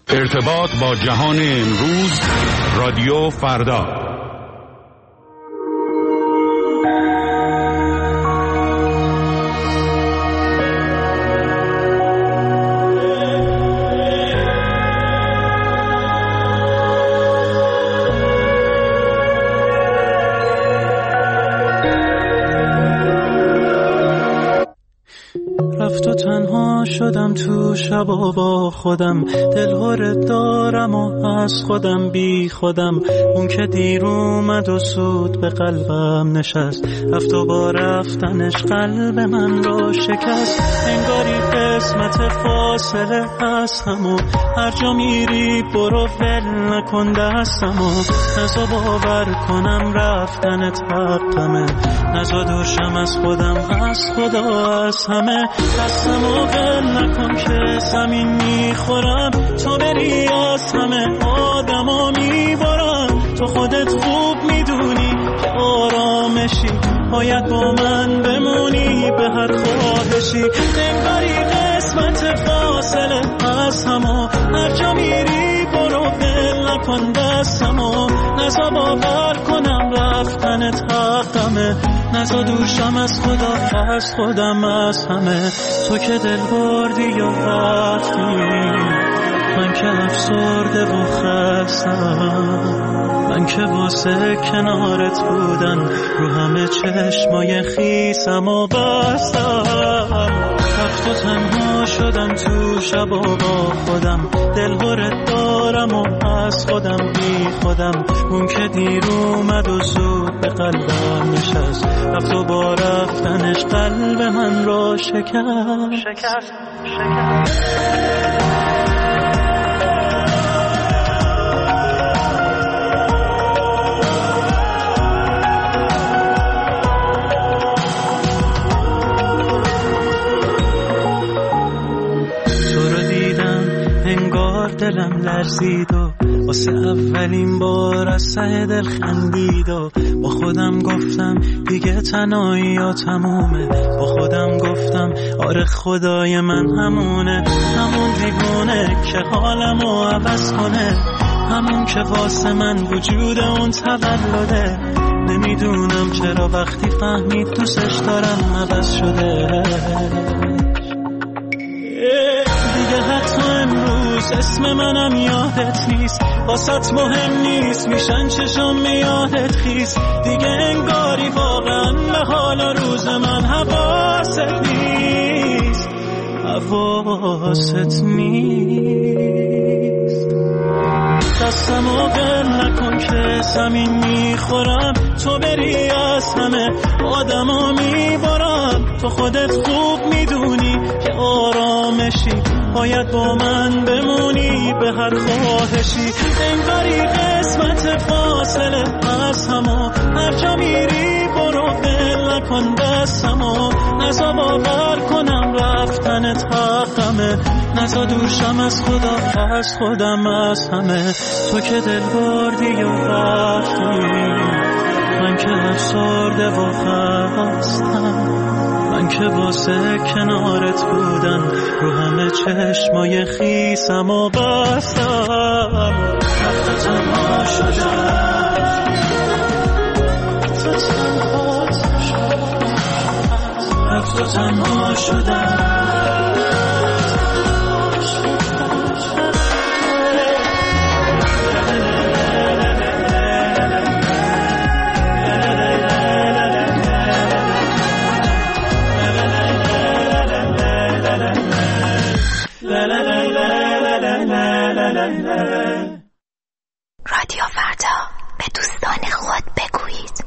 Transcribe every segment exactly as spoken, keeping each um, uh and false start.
ارتباط با جهان امروز، رادیو فردا. رفت و تنها شدم تو شبا با خودم، دلهوره دارم و از خودم بی خودم. اون که دیر اومد و سود به قلبم نشست، رفت و با رفتنش قلب من رو شکست. انگاری قسمت فاصله هستم و هر جا میری برو ول نکن دستم و نزا باور کنم رفتنت حقمه، نزا دوشم از خودم از خدا از همه. دستم و ول نکن که زمین میخورم، تو بری از همه آدم ها میبارم. تو خودت خوب میدونی که آرامشی، باید با من بمونی به هر خواهشی. انگاری قسمت فاصله از همه، هر جا میری برو ول نکن دستم و نزا باور کنم رفتنت حقمه، نزا دوشم از خدا از خودم از همه. تو که دل بردی و رفتی، من که افسرده و خستم، من که واسه کنارت بودن رو همه چشمای خیسم و بستم. رفت و تنها شدم تو شبا با خودم، دلهوره دارم و از خودم بی خودم. اون که دیر اومد و زود به قلبم نشست، رفت و با رفتنش قلب من رو شکست شکست شکست. دلم لرزید و واسه اولین بار از ته دل خندید و با خودم گفتم دیگه تنهایی ها تمومه. با خودم گفتم آره خدای من همونه، همون دیوونه که حالمو عوض کنه، همون که واسه من وجود اون تولده. نمیدونم چرا وقتی فهمید دوستش دارم عوض شده. دیگه حتی امروز اسم منم یادت نیست، واسط مهم نیست میشن چشم یادت خیز. دیگه انگاری واقعا به حال روز من حواست نیست، حواست نیست. دستم و ول نکن که زمین میخورم، تو بری از همه آدم ها میبارم. تو خودت خوب میدونی که آرامشی، باید با من بمونی به هر خواهشی. انگاری قسمت فاصله از همه، هر جا میری برو ول نکن دستم و نزا باور کنم رفتنت حقمه، نزا دوشم از خدا از خودم از همه. تو که دل بردی و رفتی، من که افسرده و خستم، من که واسه کنارت بودن رو همه چشمای خیسم و بستم. رفت تنها شدم، رفت تنها شدم. رادیو فردا، به دوستان خود بگویید.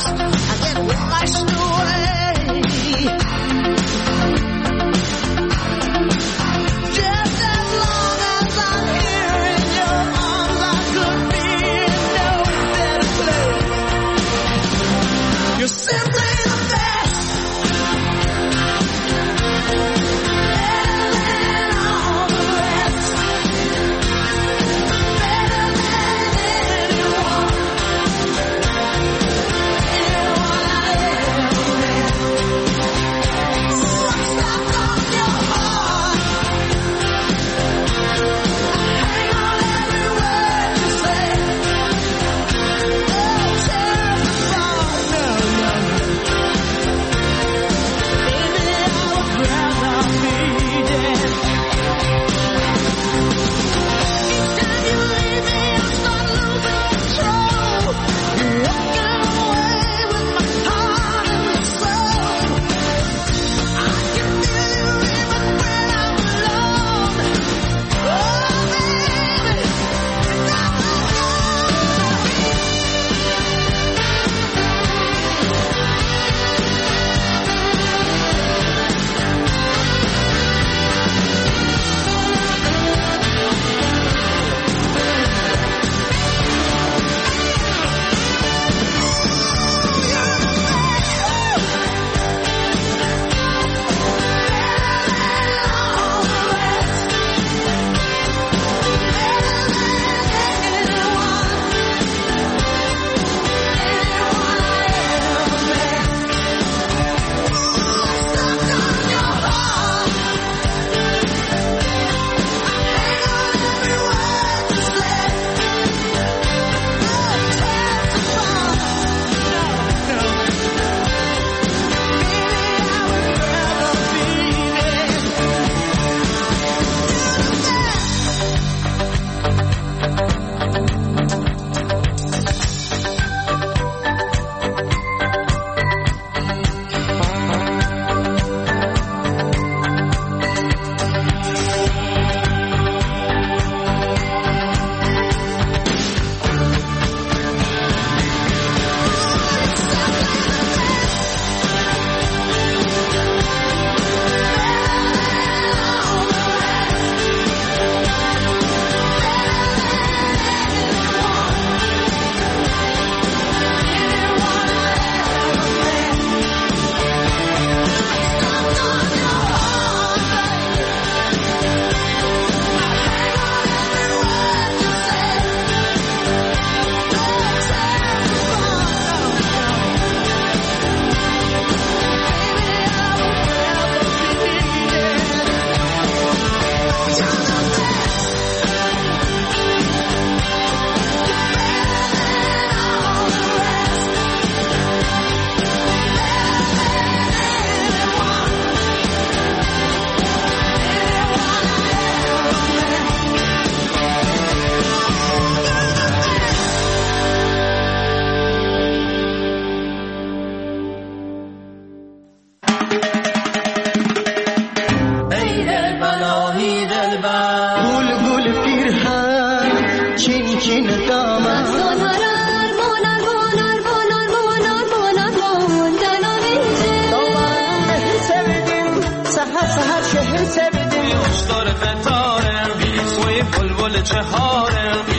چهارم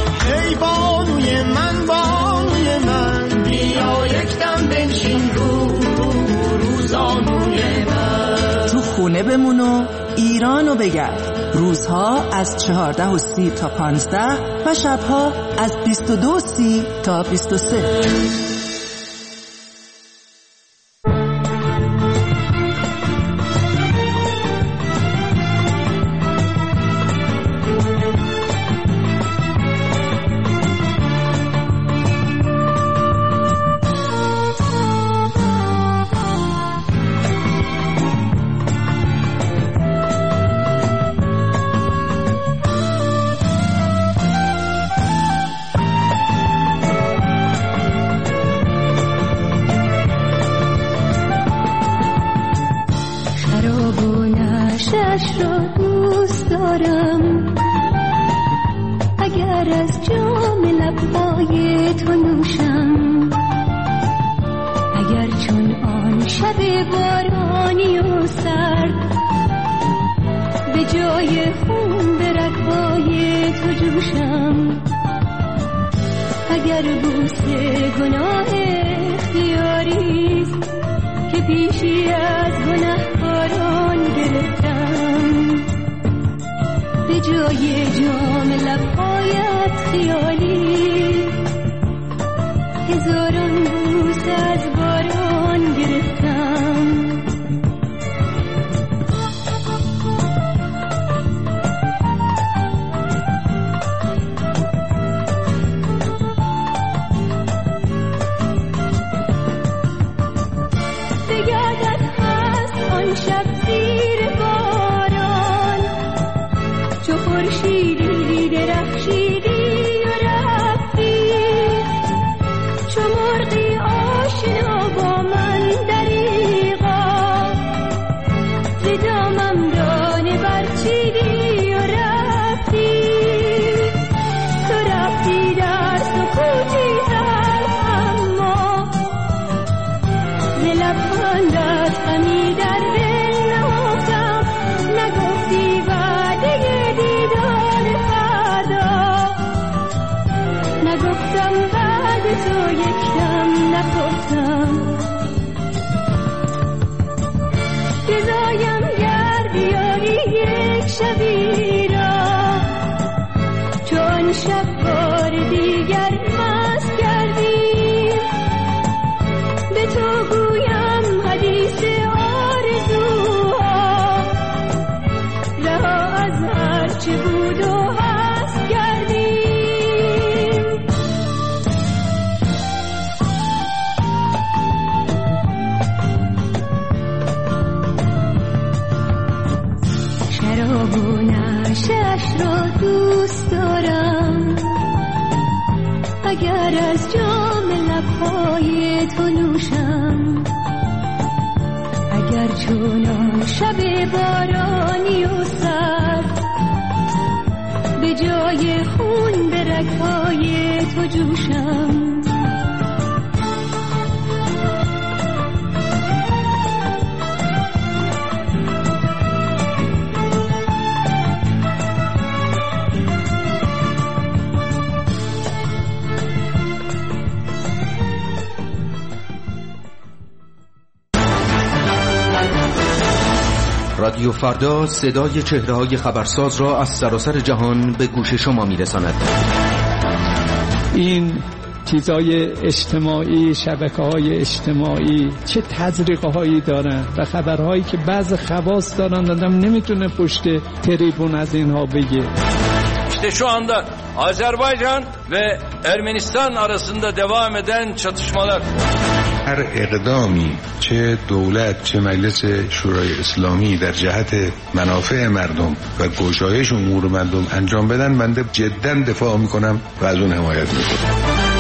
ای بانوی من بانوی من بیا یک دم بنشین رو روزانوی من تو خونه بمون و ایرانو بگرد. روزها از چهارده و سی تا پانزده و شبها از بیست و دو و سی تا بیست و سه. اگر چون آن شب بارانی و سرد به جای خون به رگ‌های تو جوشم، اگر بوسه گناه اختیاریست که پیشی از گناهکاران گرفتم، به جای جام لب‌هایت خیالی هزاران بوس از باران گرفتم. شب زیر باران چو خورشیدی درخشیدی و رفتی، چو مرغی آشنا با من دریغا ز دامم دانه برچیدی و رفتی. تو رفتی در سکوتی تلخ اما ز لبخندت غمی در تو یکم نخفتم. جزایم گر بیاری یک شبی را چون شب بار دیگر مست کردیم، به تو گویم حدیث آرزوها رها از هرچه بود و هست کردیم. نشش را دوست دارم، اگر از جام لب‌های تو نوشم، اگر چون آن شب بارانی و سرد به جای خون به رگ‌های تو جوشم. رادیو فردا صدای چهره‌های خبرساز را از سراسر جهان به گوش شما می‌رساند. این چیزهای اجتماعی، شبکه‌های اجتماعی چه تزریق‌هایی دارن و خبرهایی که بعض خواص دارن آدم نمیتونه پشت تریبون از اینها بگه. İşte şu anda Azerbaycan ve Ermenistan arasında devam eden çatışmalar. هر اقدامی چه دولت چه مجلس شورای اسلامی در جهت منافع مردم و گشایش امور مردم انجام بدن، من جدا دفاع میکنم و از اون حمایت میکنم.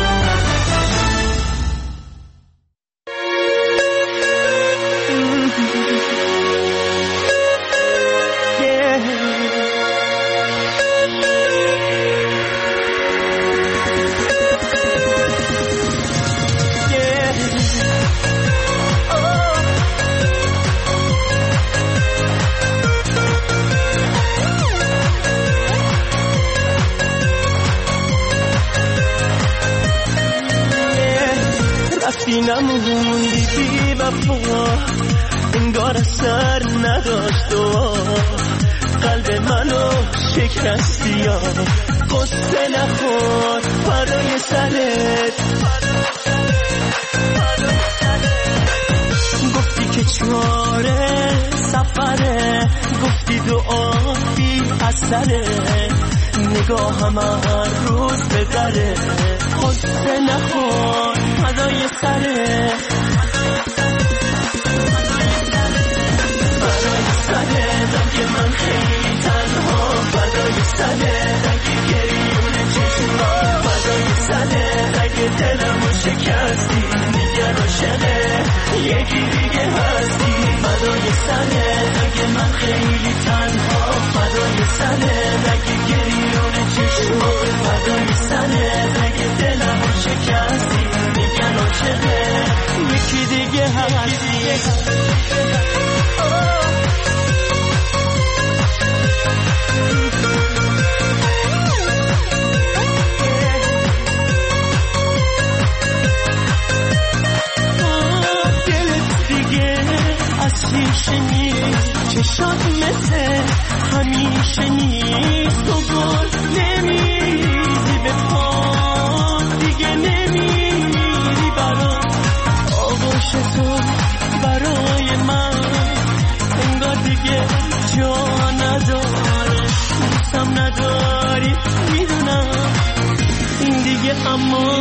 نموندی بی وفا، انگار اثر نداشت و قلب منو شکستی. یا قصه نخور برای سرت، گفتی که چاره سفره، گفتی دعا بی اثره، نگاهم هر روز به دره. قصه نخور فدای سره، فدای سره رنگ من خیلی تنها، فدای سره رنگ گریون چشما، فدای سره رنگ دلمو شکستی، دیگر عاشقه یکی دیگه هستی. فدای سره رنگ من خیلی تنها، فدای سره رنگ گریون چشما، فدای سره رنگ دلمو شکستی، دیگر عاشقه یکی دیگه هستی. شیشه نیست، چشات مثل همیشه نیست، تو گل نمیریزی به پا، دیگه نمیری برام، آغوش تو برای من انگار دیگه جا نداره، دوستم نداری میدونم این دیگه اما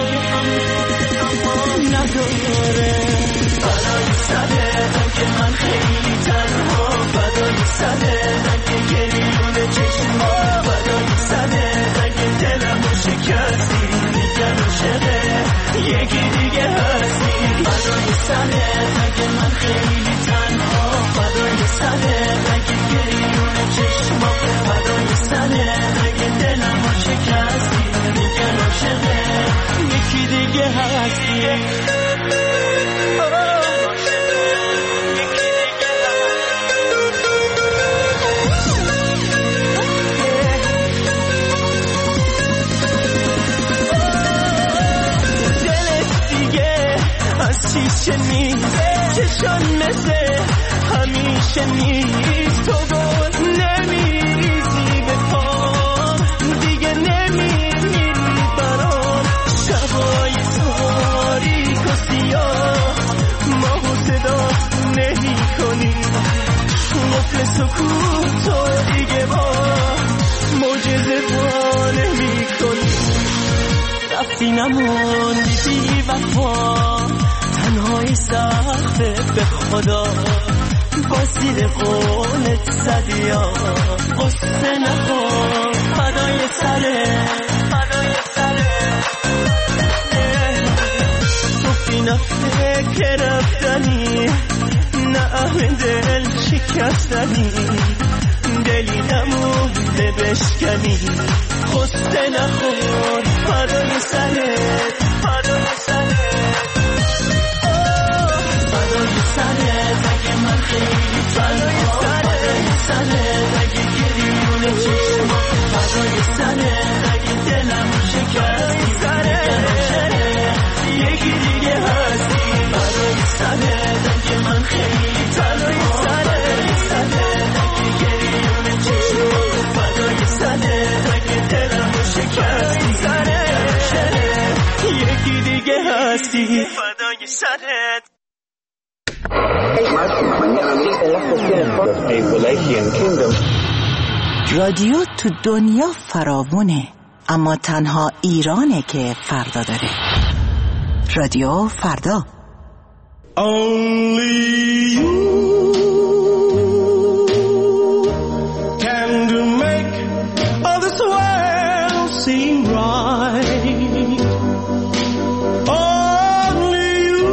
نداره. برای سره که من خیلی تنها، فدای سره رنگ گریون چشما، فدای سره رنگ دلمو شکستی، دیگه عاشقه یکی دیگه هستی. فدای سره رنگ من خیلی تنها، فدای سره رنگ گریون چشما، فدای سره رنگ دلمو شکستی، دیگه عاشقه یکی دیگه هستی. شیشه نیست، چشان مثل همیشه نیست، تو گل نمیریزی به پام، دیگه نمیری برام، شبای تاریک و سیاه ما صدا نمی کنی، قفل سکوت تو دیگه با معجزه با نمی کنی، رفتی نموندی بی وفا، تنهایی سخته به خدا، با زیر قولت زدی یا قصه نکن، فدای سره فدای سره گفتی نه فکر رفتنی، نه اهل دل شکستنی، دلی نمونده بشکنی، قصه نکن، فدای سره فدای سره سره رنگ من خیلی تنها، فدای سره رنگ گریون چشما، فدای سره رنگ دلم شکستی، سره یکی دیگه هستی. فدای سره رنگ من خیلی تنها، فدای سره رنگ گریون چشما، فدای سره رنگ دلم شکستی، سره یکی دیگه هستی. فدای سره رادیو تو دنیا فراوونه، اما تنها ایرانه که فردا داره. رادیو فردا. Only you can make all this world seem right. Only you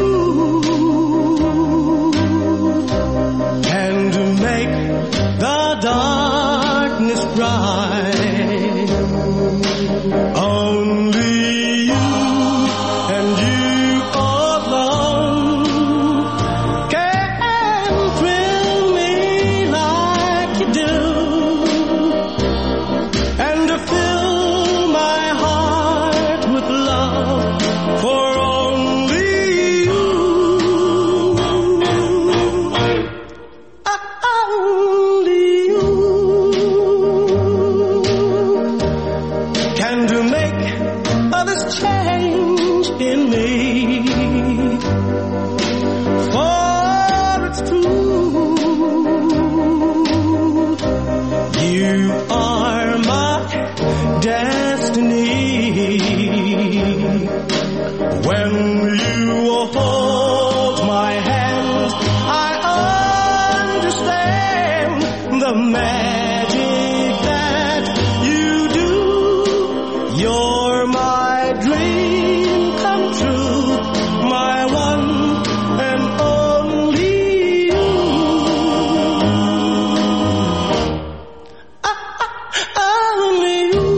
can make the darkness bright. Only you and you alone can thrill me like you do, and to fill my heart with love for only you. Only you can do make all this change in me, for it's true, you are my destiny. When you hold my hand, I understand the magic that you do. You're my dream come true, my one and only you. Only you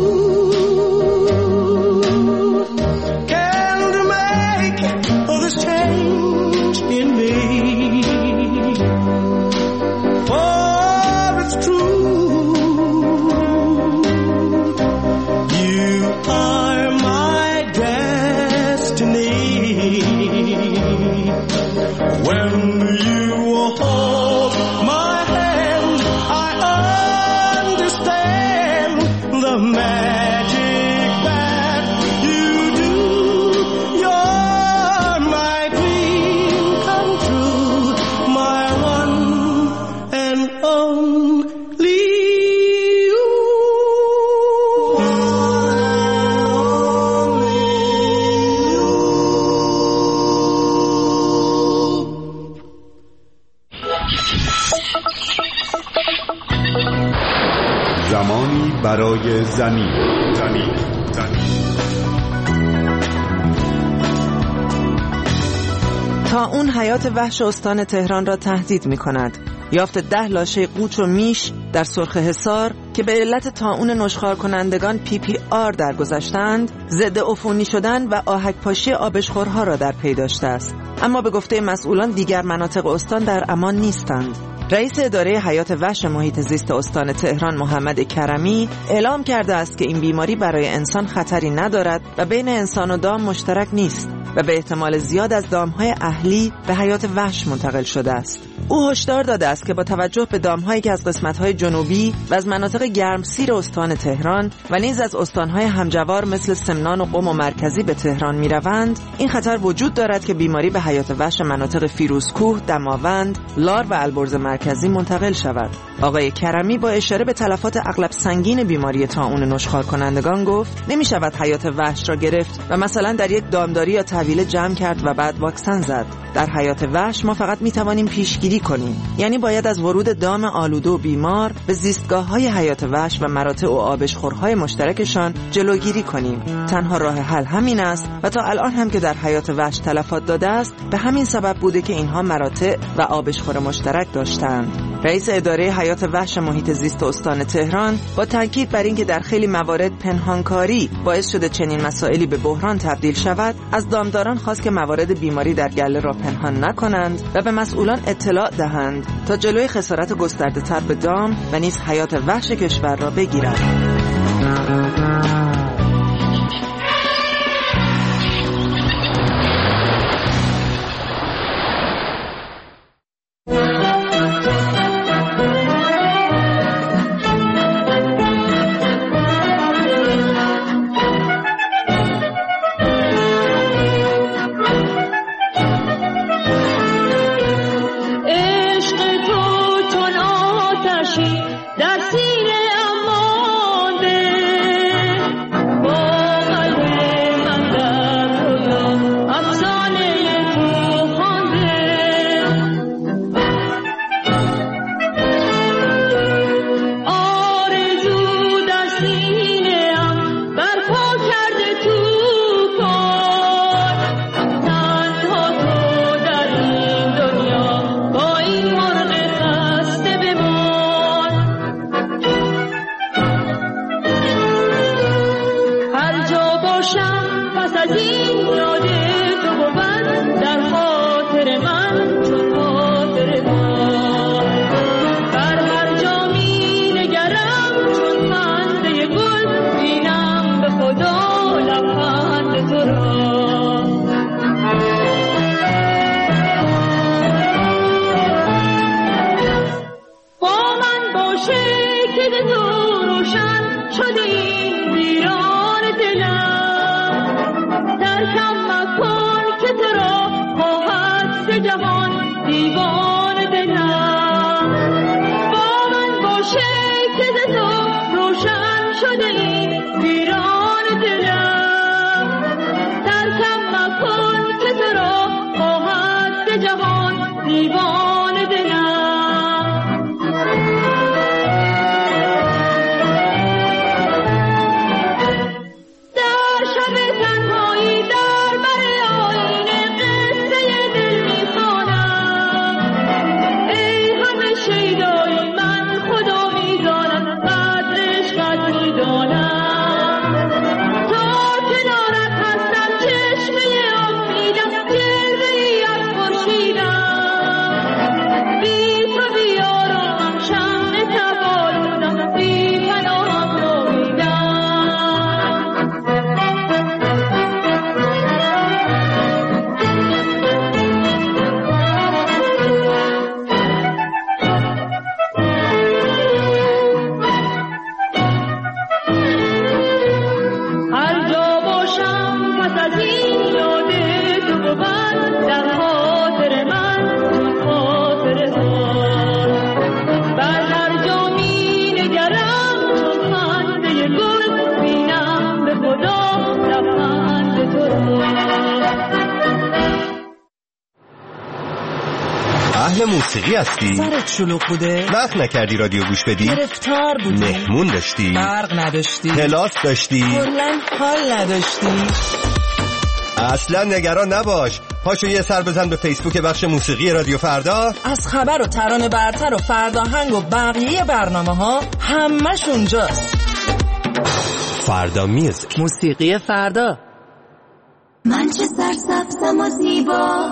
can make all this change heart in me. For it's true, you are my destiny. When you hold my hand, I understand the magic that you do. You're my dream come true, my one and only you. زمانی برای زمین زمین زمین طاعون حیات وحش استان تهران را تهدید می کند. یافت ده لاشه قوچ و میش در سرخ حصار که به علت طاعون نشخوار کنندگان پی پی آر درگذشتند، ضد عفونی شدن و آهک پاشی آبشخورها را در پی داشته است. اما به گفته مسئولان دیگر مناطق استان در امان نیستند. رئیس اداره حیات وحش محیط زیست استان تهران محمد کرمی اعلام کرده است که این بیماری برای انسان خطری ندارد و بین انسان و دام مشترک نیست و به احتمال زیاد از دامهای اهلی به حیات وحش منتقل شده است. او هشدار داده است که با توجه به دامهایی که از قسمت‌های جنوبی و از مناطق گرمسیر استان تهران و نیز از استان‌های همجوار مثل سمنان و قم و مرکزی به تهران می‌روند، این خطر وجود دارد که بیماری به حیات وحش مناطق فیروزکوه، دماوند، لار و البرز مرکزی منتقل شود. آقای کرمی با اشاره به تلفات اغلب سنگین بیماری طاعون نشخوار کنندگان گفت نمی‌شود حیات وحش را گرفت و مثلا در یک دامداری یا طویله جمع کرد و بعد واکسن زد. در حیات وحش ما فقط می‌توانیم پیشگیری کنیم، یعنی باید از ورود دام آلوده و بیمار به زیستگاه‌های حیات وحش و مراتع و آبشخورهای مشترکشان جلوگیری کنیم. تنها راه حل همین است و تا الان هم که در حیات وحش تلفات داده است به همین سبب بوده که اینها مراتع و آبشخور مشترک داشتند. رئیس اداره حیات وحش محیط زیست استان تهران با تاکید بر اینکه در خیلی موارد پنهانکاری باعث شده چنین مسائلی به بحران تبدیل شود، از دامداران خواست که موارد بیماری در گله را پنهان نکنند و به مسئولان اطلاع دهند تا جلوی خسارت گسترده تر به دام و نیز حیات وحش کشور را بگیرند. تا کنارت هستم چشمه امیدم، گرده ای از خورشید اهل موسیقی هستی؟ سرت شلوغ بوده؟ وقت نکردی رادیو گوش بدی؟ گرفتار بودی؟ مهمون داشتی؟ برق نداشتی؟ کلاس داشتی؟ کلاً حال نداشتی؟ اصلا نگران نباش، پاشو یه سر بزن به فیسبوک بخش موسیقی رادیو فردا. از خبر و ترانه برتر و فرداهنگ و بقیه برنامه ها همش اونجاست. فردا میوزیک، موسیقی فردا. من چه سرسبزم و زیبا،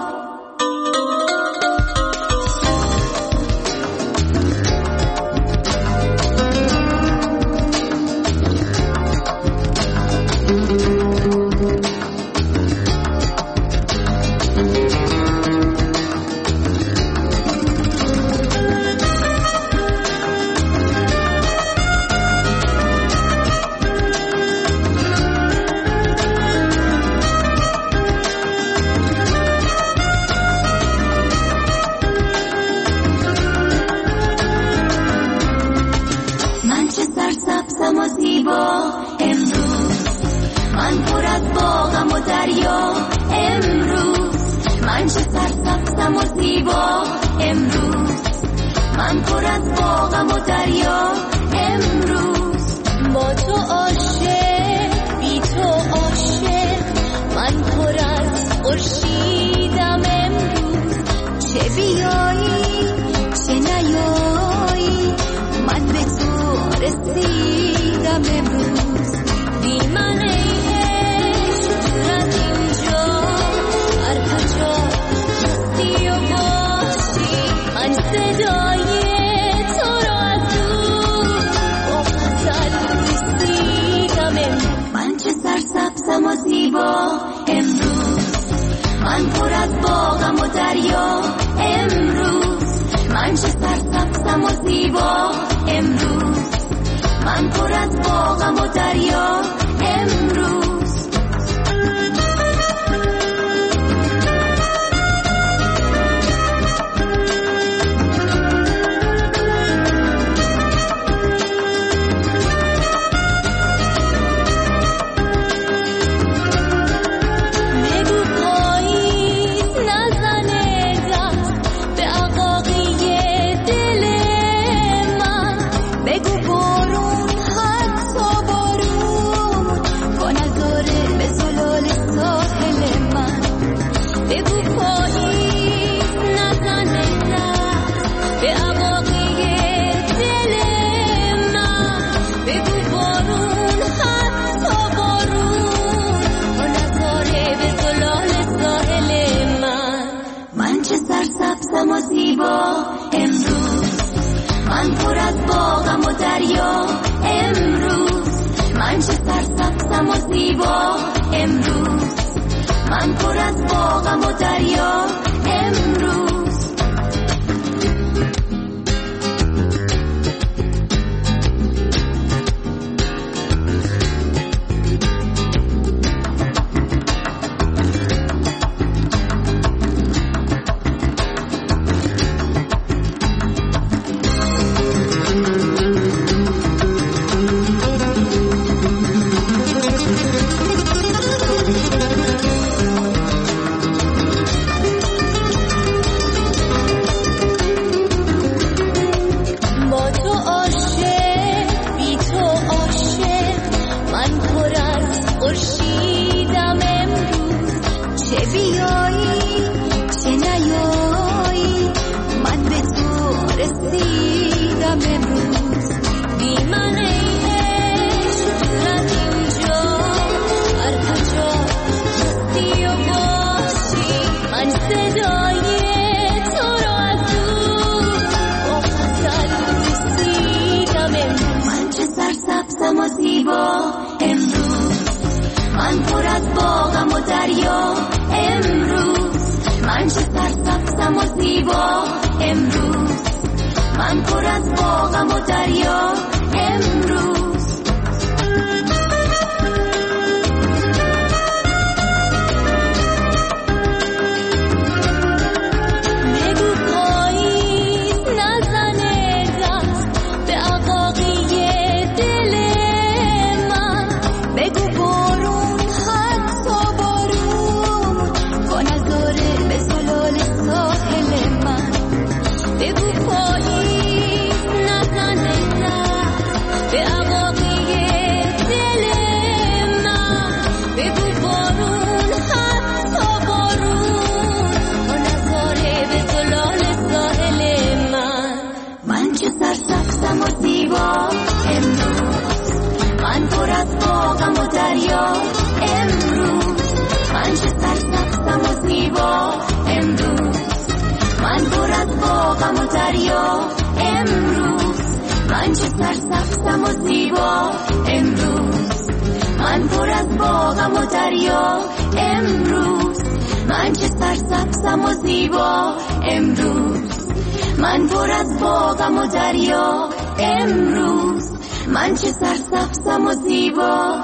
من پر از باغم و دریا امروز، من چه سرسبزم و زیبا امروز، من پر از باغم و دریا امروز، من چه سرسبزم و زیبا امروز، من پر از باغم و دریا امروز، من چه سرسبزم و زیبا.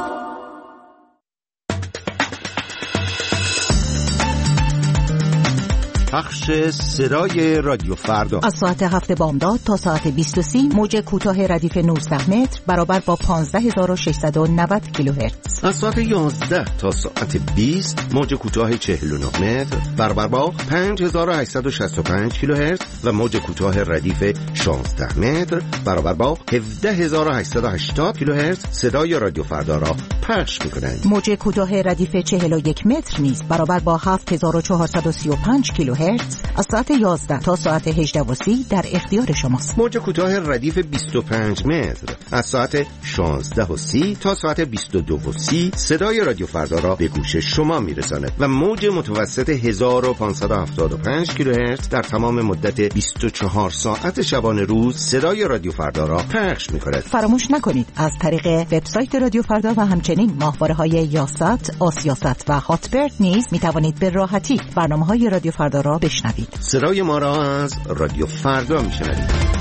پخش صدای رادیو فردا از ساعت هفت بامداد تا ساعت بیست و سی موج کوتاه ردیف نوزده متر برابر با پانزده هزار و ششصد و نود کیلوهرتز. از ساعت یازده تا ساعت بیست موج کوتاه چهل و نه متر برابر با پنج هزار و هشتصد و شصت و پنج کیلوهرتز و موج کوتاه ردیف شانزده متر برابر با هفده هزار و هشتصد و هشتاد کیلوهرتز صدای رادیو فردا را پخش می‌کنند. موج کوتاه ردیف چهل و یک متر نیز برابر با هفت هزار و چهارصد و سی و پنج کیلوهرتز از ساعت یازده تا ساعت هجده و سی در اختیار شماست. موج کوتاه ردیف بیست و پنج متر از ساعت شانزده و سی تا ساعت بیست و دو و سی صدای رادیو فردا را به گوش شما میرساند و موج متوسط هزار و پانصد و هفتاد و پنج کیلوهرتز در تمام مدت بیست و چهار ساعت شبانه روز صدای رادیو فردا را پخش می‌کند. فراموش نکنید از طریق وبسایت رادیو فردا و همچنین ماهواره‌های یاست، آسیاست و هاتبرد نیز می‌توانید به راحتی برنامه‌های رادیو فردا را بشنوید. صدای ما را از رادیو فردا میشنوید.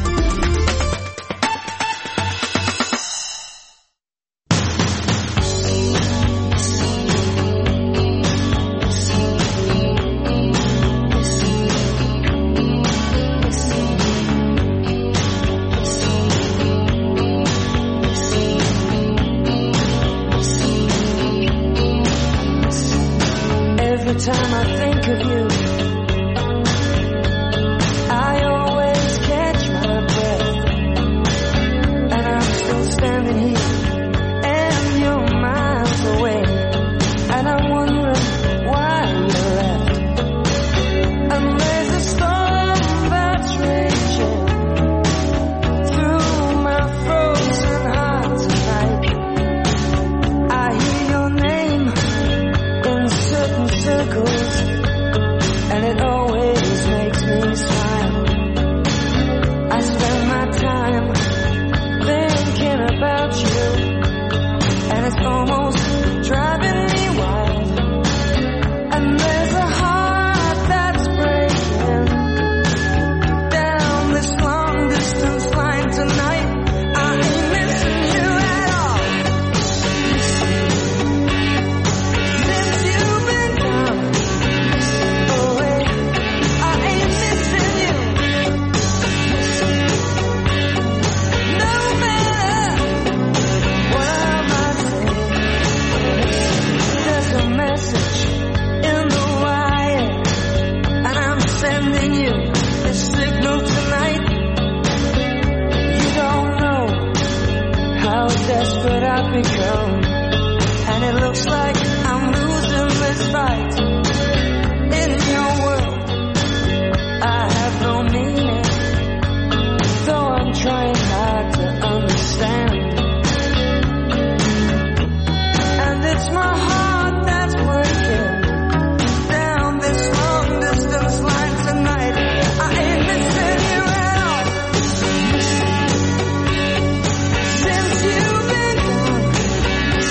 Every time I think of you, I always catch my breath, and I'm still standing here, and you're miles away, and I'm wondering why you left. And there's a storm that's raging through my frozen heart tonight. I hear your name in certain circles, and it always makes me smile. I spend my time thinking about you, and it's almost driving me wild. And there's a heart that's breaking down this long distance line tonight. I ain't missing you at all. Since you've been gone away, I ain't missing you. No matter what I might say, there's a message in the wire, and I'm sending you a signal tonight. You don't know how desperate I've become, and it looks like I'm losing this fight. In your world, I have no meaning, though I'm trying hard to understand. And it's my heart that's breaking down this long distance line tonight. I ain't missing you at all. Since you've been gone,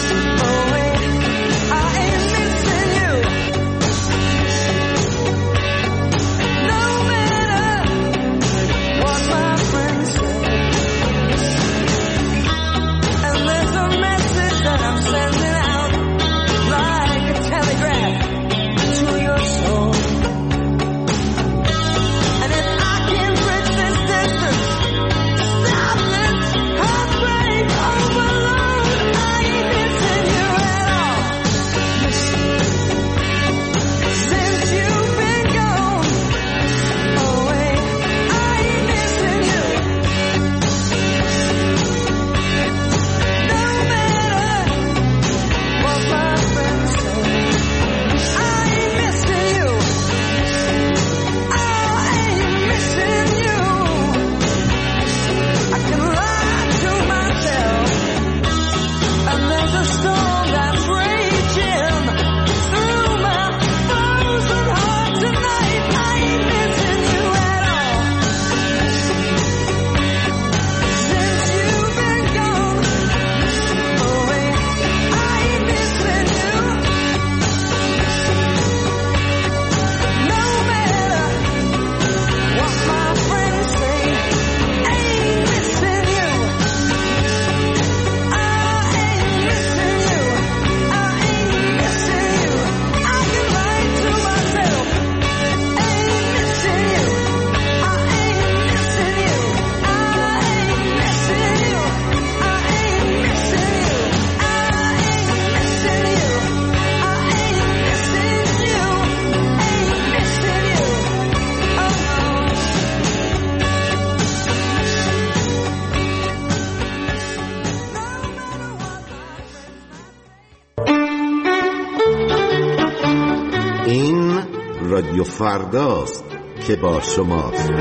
فرداست که با شماست.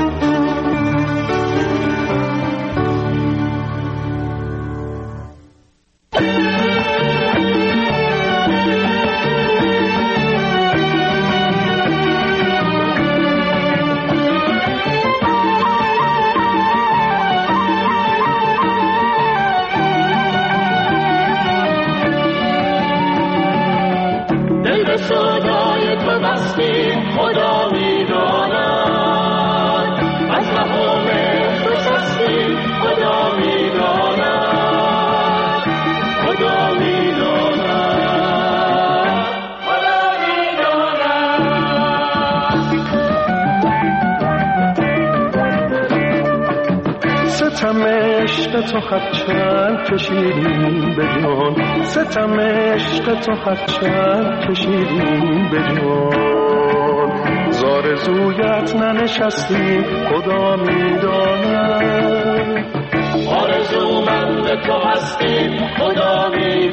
تو خط چند کشیدیم به جان، ستم عشق تو خط چند کشیدیم به جان، زار زویت ننشستیم خدا میداند، آرزومند تو هستیم خدا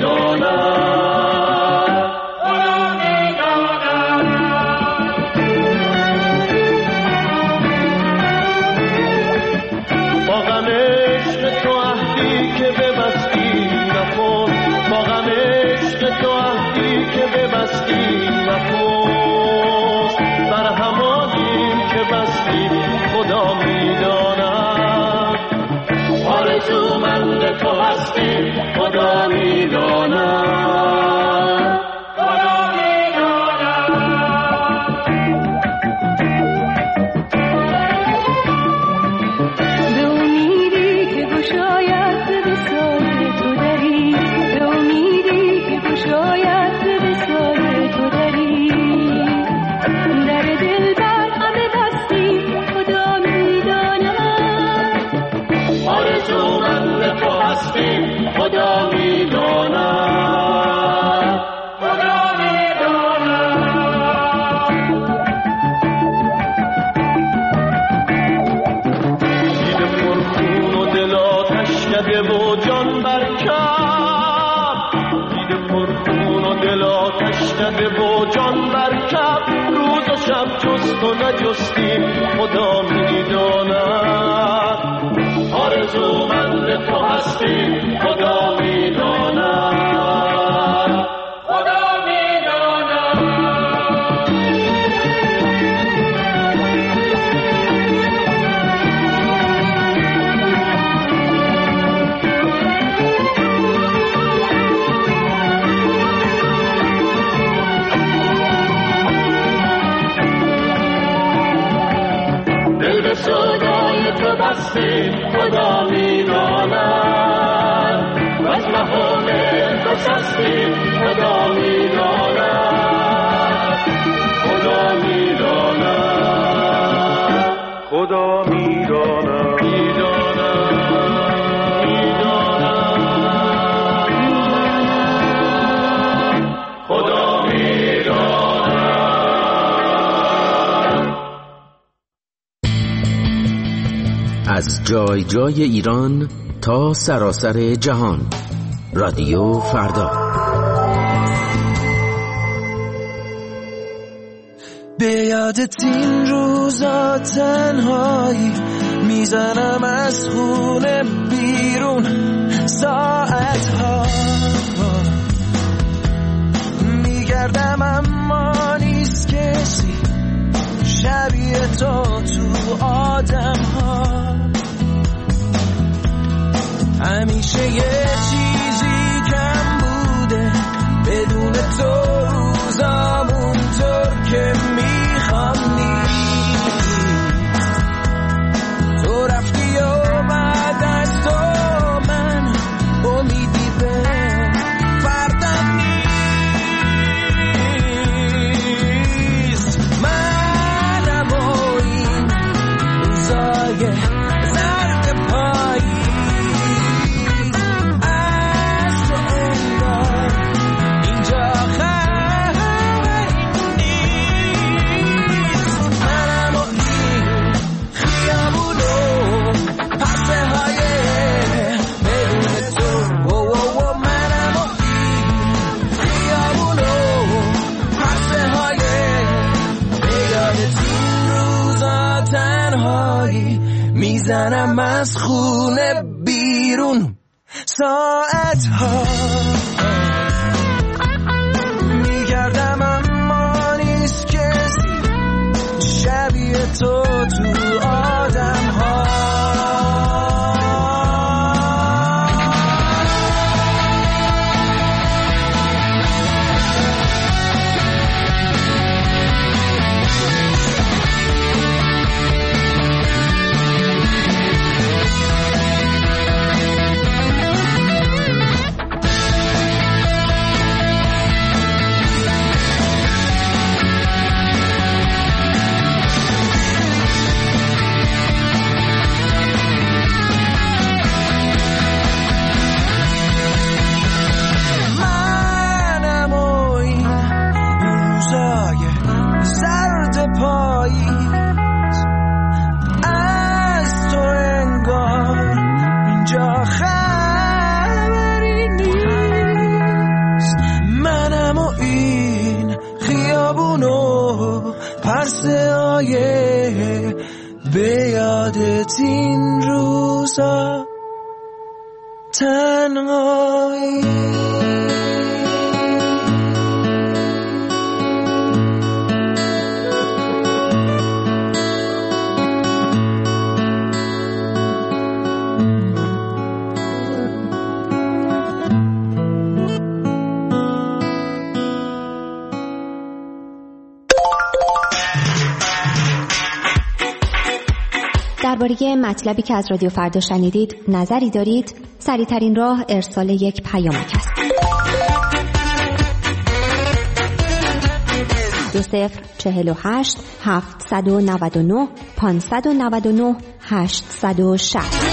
میداند، خدا میداند. با غم عشق تو عهدی که ببستی نکن، با غم عشق تو عهدی که ببستی نکن، بر همانیم که بستی خدا میداند، آرزومند تو هستی خدا میداند، خدا میداند. به امیدی که گشاید به سایه تو دری، به امیدی که گشاید به سایه تو دری، در دل بر همه بستی خدا میداند، آرزومند تو هستی خدا میداند، خدا میداند. دیده پرخون و دل آتش کده و جان برکب، دیده پرخون و دل آتش کده و جان برکب، روز و شب جست و نجستیم خدا میداند، آرزومند تو هستی خدا میداند، خدا میداند. دل به سودای تو بستی خدا میداند، و از مهام تو سستی خدا میداند، خدا میداند، خدا میداند، میداند، میداند، خدا میداند. از جای جای ایران تا سراسر جهان، رادیو فردا. به یادت این روزا تنهایی میزنم از خونه بیرون ساعتها، میگردم اما نیست کسی شبیه تو تو آدم ها، همیشه یه چیزی کم بوده بدون تو روزامون طور که میخوام نیست، تو رفتی و بعد از تو من امیدی به فردم نیست، منم و این روزای زرد پایی it's تنهایی میزنم از خونه بیرون ساعت ها میگردم اما نیست کسی شبیه تو تو آدم ها به یادت این روزا تنهایی درباره مطلبی که از رادیو فردا شنیدید نظری دارید؟ سریع‌ترین راه ارسال یک پیامک است. دو صفر چهل و هشت هفتصد و نود و نه پانصد و نود و نه هشتصد و شصت.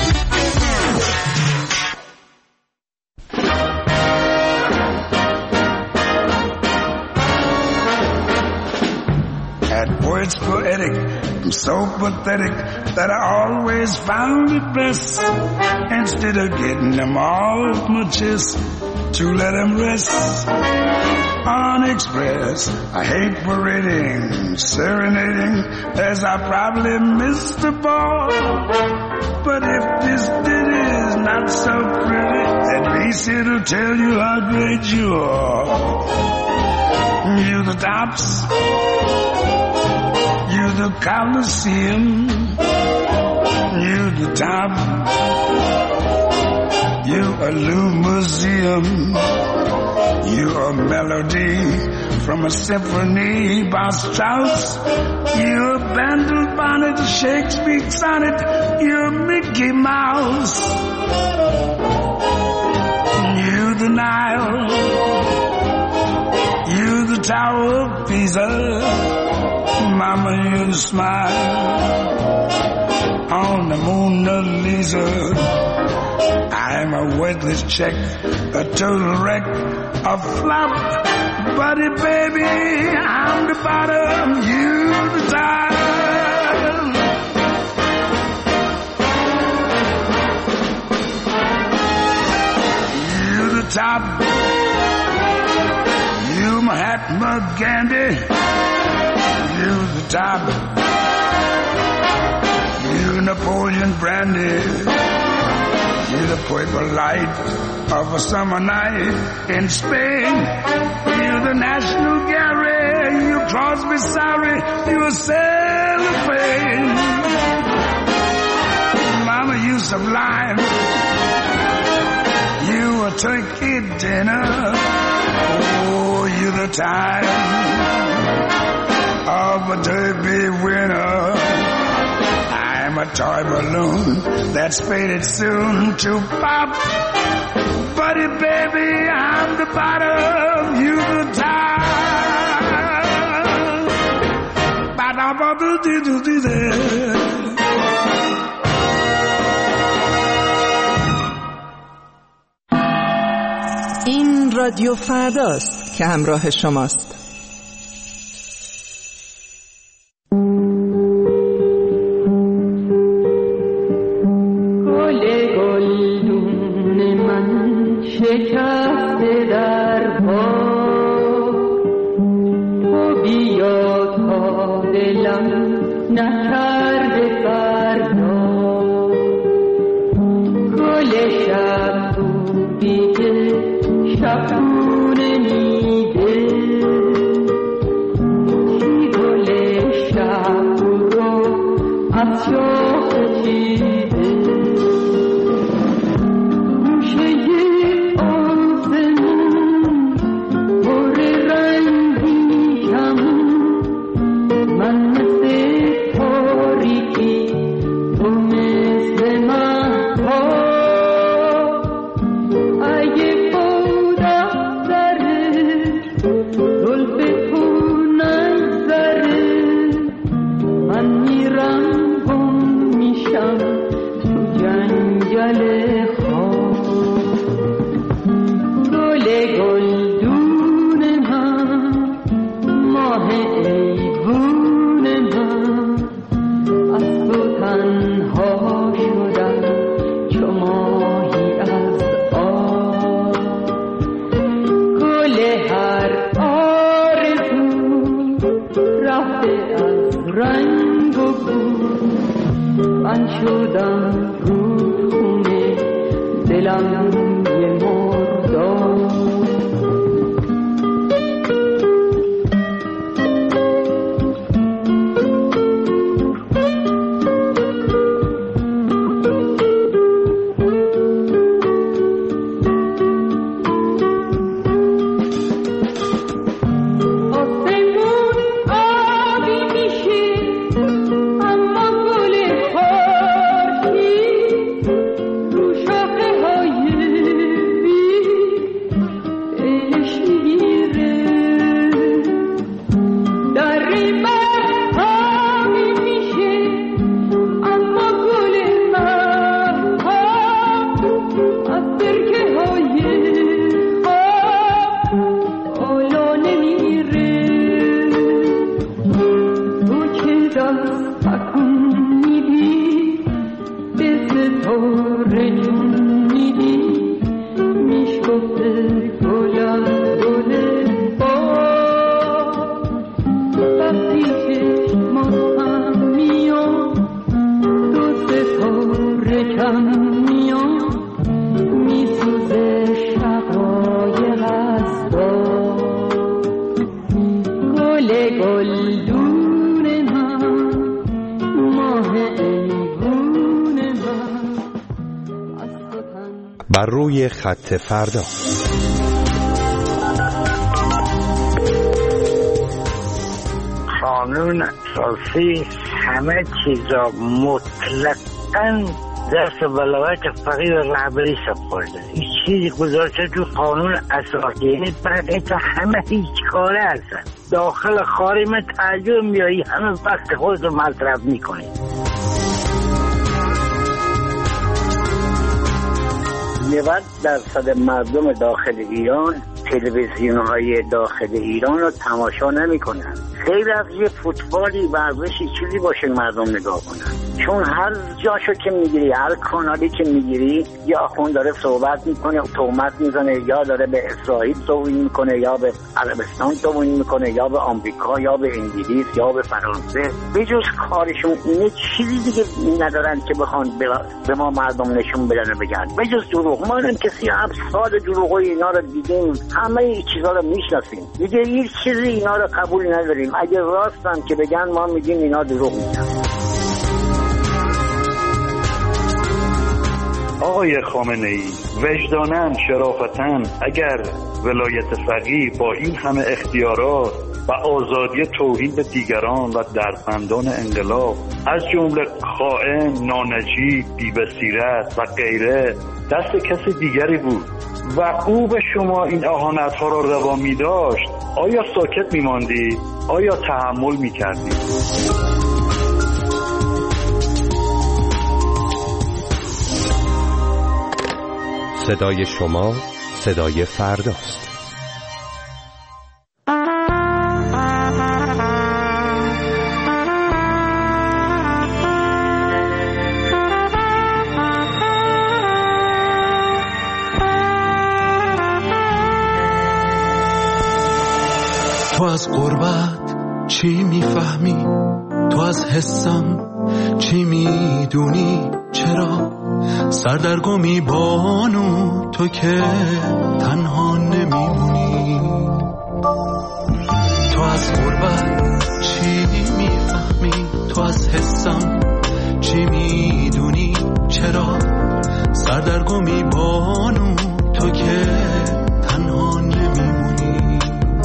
It's poetic, I'm so pathetic that I always found it best, instead of getting them off my chest, to let them rest unexpressed. I hate parading, serenading, as I probably missed the ball. But if this ditty is not so pretty, at least it'll tell you how great you are. You the tops, you the Colosseum, you the top, you a new museum, you a melody from a symphony by Strauss, you a Bandel bonnet, Shakespeare sonnet, you a Mickey Mouse, you the Nile, you the Tower of Pisa, Mama, you smile on the Mona Lisa. I'm a worthless check, a total wreck, a flop. Buddy, baby, I'm the bottom, you the top. You the top. You Mahatma Gandhi. You the top, you Napoleon Brandy, you the purple light of a summer night in Spain, you the National Gallery, you Crosby, sorry, you a cellophane. Mama, you sublime, you a turkey dinner, oh, you the time of a derby winner. I'm a toy balloon that's faded soon to pop. Buddy, baby, I'm the bottom, you the top. این رادیو فرداست که همراه شماست. شکسته در پا تو بیا تا دلم نکرد بر روی خط فردا. قانون اساسی همه چیزا مطلقاً دست ولایت فقیه و رهبری سپرده. هیچ چیزی گذاشته تو قانون اساسی، یعنی بقیه تا همه هیچ کاره هستن. داخل خارج من تعجب میایی همه وقت خودت رو مصرف میکنی. نود درصد مردم داخل ایران تلویزیون های داخل ایران رو تماشا نمی کنن. خیلی از یه فوتبالی ورزشی چیزی باشه مردم نگاه کنن، چون هر جاشو که میگیری، هر کانالی که میگیری، یا آخوند داره صحبت میکنه، تهمت میزنه، یا داره به اسرائیل توهین میکنه، یا به عربستان توهین میکنه، یا به آمریکا، یا به انگلیس، یا به فرانسه. به جز کارشون اینه چیزی دیگه ندارن که بخوان به ما مردم نشون بدن و بگن. به جز دروغ. ما هم که سی و هفت سال دروغای اینا رو دیدیم، همه این چیزا رو میشناسیم دیگه، هیچ چیزی اینا رو قبول نداریم. اگه راستن که بگن ما میگیم اینا دروغ میگن. آقای خامنه‌ای، وجداناً، شرافتاً، اگر ولایت فقیه با این همه اختیارات و آزادی توهین به دیگران و دردمندان انقلاب از جمله خائن، نانجیب، بی‌بصیرت و غیره دست کسی دیگری بود و او به شما این اهانت‌ها را روا می‌داشت، آیا ساکت می‌ماندی؟ آیا تحمل می‌کردی؟ صدای شما صدای فرداست. تو از غربت چی میفهمی؟ تو از حسم چی میدونی؟ چرا سردرگمی بانو تو که تنها نمیمونی؟ تو از غربت چی میفهمی؟ تو از حسم چی میدونی چرا سردرگمی بانو تو که تنها نمیمونی.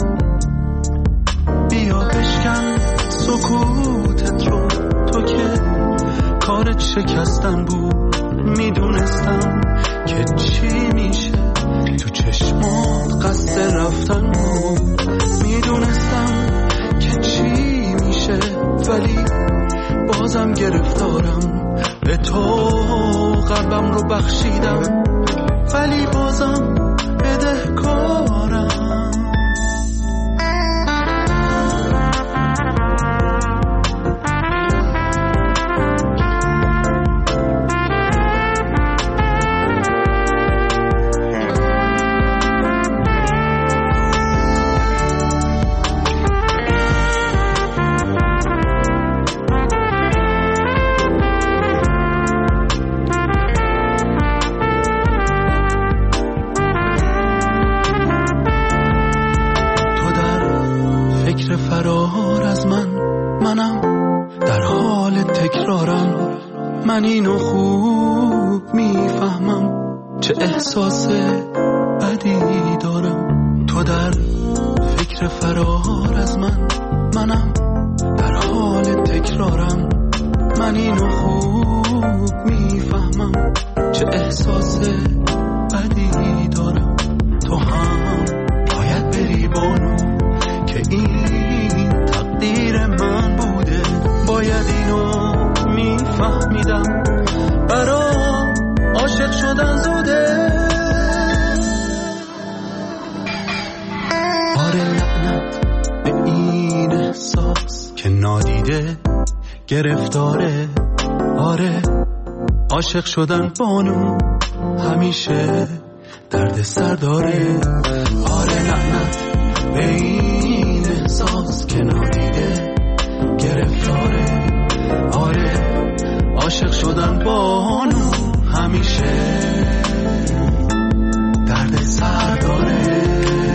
بیا بشکن سکوتت رو تو که کارت شکستن بود. میدونستم که چی میشه تو چشمات قصد رفتن بود. میدونستم که چی میشه ولی بازم گرفتارم. به تو قلبم رو بخشیدم ولی بازم بدهکارم. فرار از من، منم در حال تکرارم. من اینو خوب میفهمم چه احساس بدی دارم. تو در فکر فرار از من، منم در حال تکرارم. من اینو خوب میفهمم چه احساس بدی دارم. تو هم باید بری بانو که این تقدیر من بوده. باید اینو میفهمیدم برام عاشق شدن زوده. آره لعنت به این احساس که نادیده گرفتاره. آره عاشق شدن بانو همیشه درد سر داره. آره لعنت به این احساس که نادیده گرفتاره. آره عاشق شدن بانو همیشه درد سر داره.